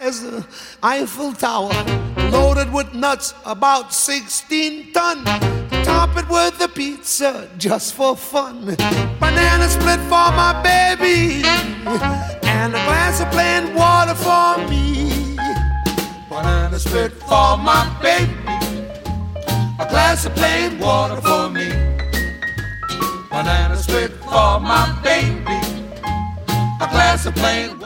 as the Eiffel Tower, loaded with nuts about 16 ton. Top it with a pizza just for fun. Banana split for my baby, and a glass of plain water for me. Banana split for my baby, a glass of plain water for me. Banana split for my baby, a glass of plain